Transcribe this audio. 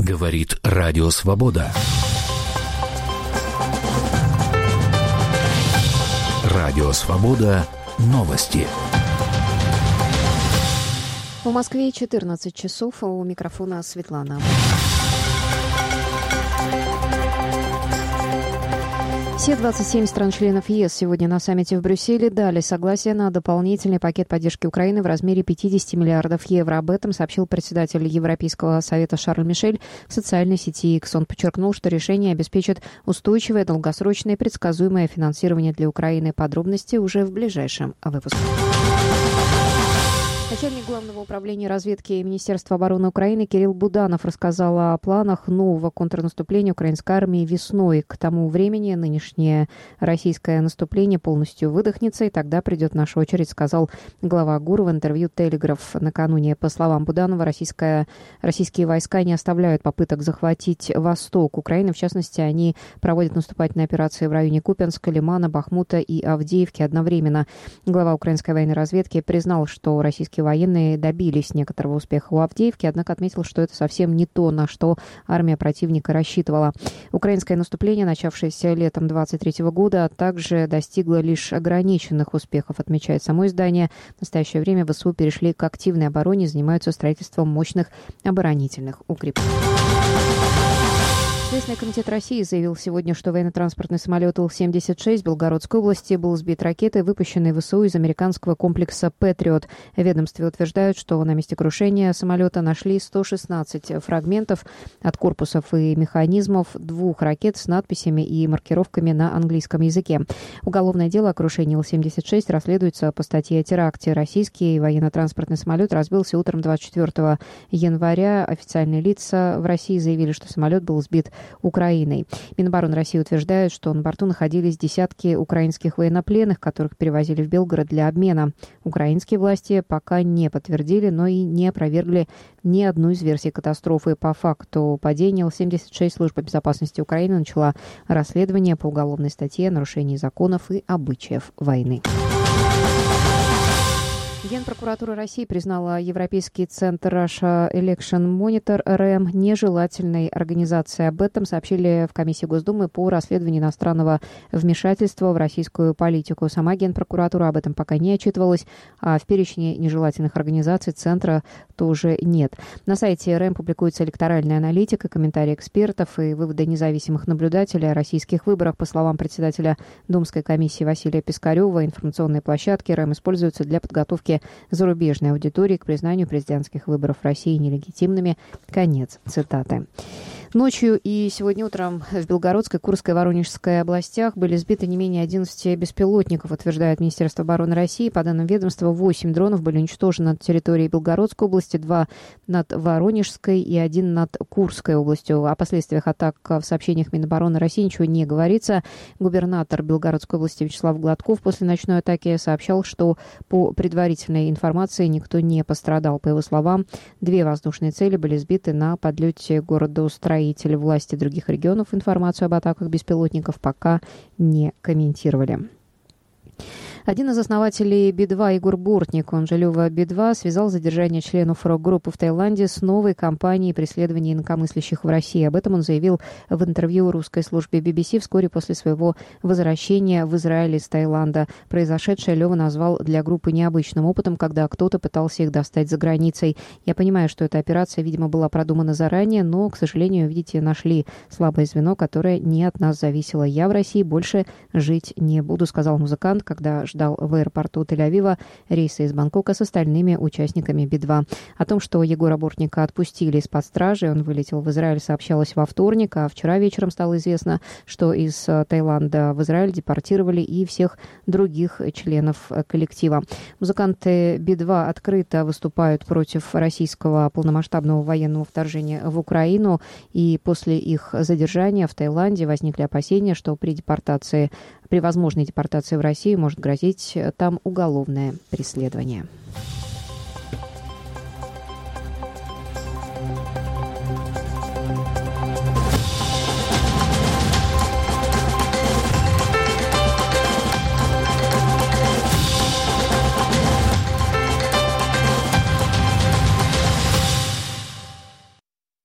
Говорит Радио Свобода. Радио Свобода. Новости. В Москве 14 часов. У микрофона Светлана. Все 27 стран-членов ЕС сегодня на саммите в Брюсселе дали согласие на дополнительный пакет поддержки Украины в размере 50 миллиардов евро. Об этом сообщил председатель Европейского совета Шарль Мишель в социальной сети X. Он подчеркнул, что решение обеспечит устойчивое, долгосрочное и предсказуемое финансирование для Украины. Подробности уже в ближайшем выпуске. Начальник Главного управления разведки Министерства обороны Украины Кирилл Буданов рассказал о планах нового контрнаступления украинской армии весной. К тому времени нынешнее российское наступление полностью выдохнется, и тогда придет наша очередь, сказал глава ГУР в интервью «Телеграф» накануне. По словам Буданова, российские войска не оставляют попыток захватить восток Украины. В частности, они проводят наступательные операции в районе Купянска, Лимана, Бахмута и Авдеевки одновременно. Глава украинской военной разведки признал, что российские военные добились некоторого успеха у Авдеевки, однако отметил, что это совсем не то, на что армия противника рассчитывала. Украинское наступление, начавшееся летом 2023 года, также достигло лишь ограниченных успехов, отмечает само издание. В настоящее время ВСУ перешли к активной обороне и занимаются строительством мощных оборонительных укреплений. Следственный комитет России заявил сегодня, что военно-транспортный самолет Ил-76 в Белгородской области был сбит ракетой, выпущенной ВСУ из американского комплекса «Патриот». В ведомстве утверждают, что на месте крушения самолета нашли 116 фрагментов от корпусов и механизмов двух ракет с надписями и маркировками на английском языке. Уголовное дело о крушении Ил-76 расследуется по статье о теракте. Российский военно-транспортный самолет разбился утром 24 января. Официальные лица в России заявили, что самолет был сбит Украиной. Минобороны России утверждает, что на борту находились десятки украинских военнопленных, которых перевозили в Белгород для обмена. Украинские власти пока не подтвердили, но и не опровергли ни одну из версий катастрофы. По факту падения Ил-76 Служба безопасности Украины начала расследование по уголовной статье о нарушении законов и обычаев войны. Генпрокуратура России признала Европейский центр Russia Election Monitor РМ нежелательной организацией. Об этом сообщили в Комиссии Госдумы по расследованию иностранного вмешательства в российскую политику. Сама Генпрокуратура об этом пока не отчитывалась, а в перечне нежелательных организаций центра тоже нет. На сайте РМ публикуется электоральная аналитика, комментарии экспертов и выводы независимых наблюдателей о российских выборах. По словам председателя Думской комиссии Василия Пискарева, информационные площадки РМ используются для подготовки зарубежной аудитории к признанию президентских выборов в России нелегитимными. Конец цитаты. Ночью и сегодня утром в Белгородской, Курской и Воронежской областях были сбиты не менее 11 беспилотников, утверждает Министерство обороны России. По данным ведомства, 8 дронов были уничтожены над территорией Белгородской области, 2 над Воронежской и 1 над Курской областью. О последствиях атак в сообщениях Минобороны России ничего не говорится. Губернатор Белгородской области Вячеслав Гладков после ночной атаки сообщал, что по предварительной информации никто не пострадал. По его словам, 2 воздушные цели были сбиты на подлете города-устроения. Власти других регионов информацию об атаках беспилотников пока не комментировали. Один из основателей Би-2 Егор Бортник, он же Лёва Би-2, связал задержание членов рок-группы в Таиланде с новой кампанией преследования инакомыслящих в России. Об этом он заявил в интервью русской службе BBC вскоре после своего возвращения в Израиль из Таиланда. Произошедшее Лёва назвал для группы необычным опытом, когда кто-то пытался их достать за границей. Я понимаю, что эта операция, видимо, была продумана заранее, но, к сожалению, видите, нашли слабое звено, которое не от нас зависело. Я в России больше жить не буду, сказал музыкант, когда ждал в аэропорту Тель-Авива рейса из Бангкока с остальными участниками Би-2. О том, что Егора Бортника отпустили из-под стражи, он вылетел в Израиль, сообщалось во вторник, а вчера вечером стало известно, что из Таиланда в Израиль депортировали и всех других членов коллектива. Музыканты Би-2 открыто выступают против российского полномасштабного военного вторжения в Украину, и после их задержания в Таиланде возникли опасения, что при возможной депортации в Россию может грозить там уголовное преследование.